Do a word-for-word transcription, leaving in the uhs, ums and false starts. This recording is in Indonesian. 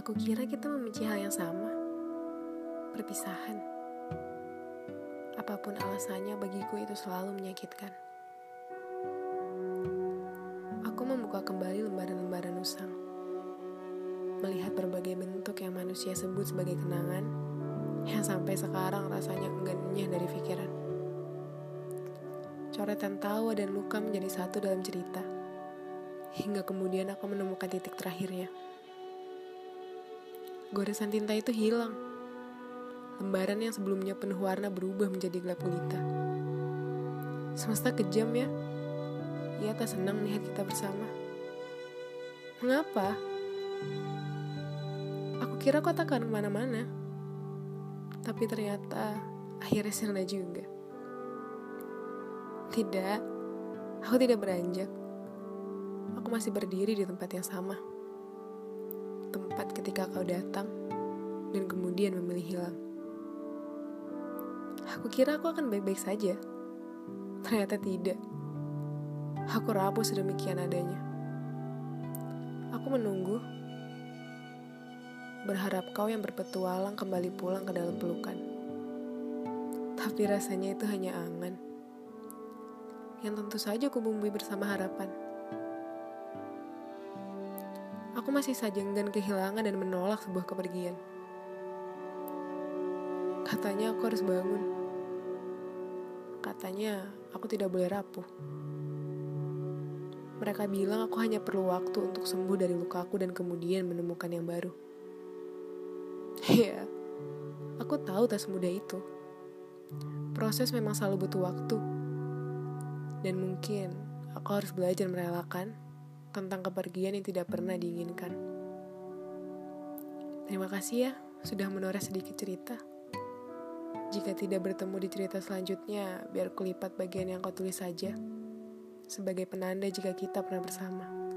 Aku kira kita membenci hal yang sama, perpisahan. Apapun alasannya bagiku itu selalu menyakitkan. Aku membuka kembali lembaran-lembaran usang, melihat berbagai bentuk yang manusia sebut sebagai kenangan, yang sampai sekarang rasanya enggan enyah dari pikiran. Coretan tawa dan luka menjadi satu dalam cerita, hingga kemudian aku menemukan titik terakhirnya. Goresan tinta itu hilang. Lembaran yang sebelumnya penuh warna berubah menjadi gelap gulita. Semesta kejam ya. Ia tak senang melihat kita bersama. Mengapa? Aku kira kau tak akan kemana-mana. Tapi ternyata akhirnya sana juga. Tidak, aku tidak beranjak. Aku masih berdiri di tempat yang sama. Tempat ketika kau datang dan kemudian memilih hilang. Aku kira aku akan baik-baik saja. Ternyata tidak. Aku rapuh sedemikian adanya. Aku menunggu, berharap kau yang berpetualang kembali pulang ke dalam pelukan. Tapi rasanya itu hanya angan, yang tentu saja kubumbui bersama harapan. Aku masih saja enggan kehilangan dan menolak sebuah kepergian. Katanya aku harus bangun. Katanya aku tidak boleh rapuh. Mereka bilang aku hanya perlu waktu untuk sembuh dari lukaku dan kemudian menemukan yang baru. Ya, aku tahu tak semudah itu. Proses memang selalu butuh waktu. Dan mungkin aku harus belajar merelakan tentang kepergian yang tidak pernah diinginkan. Terima kasih ya, sudah menoreh sedikit cerita. Jika tidak bertemu di cerita selanjutnya, biar kulipat bagian yang kau tulis saja, sebagai penanda jika kita pernah bersama.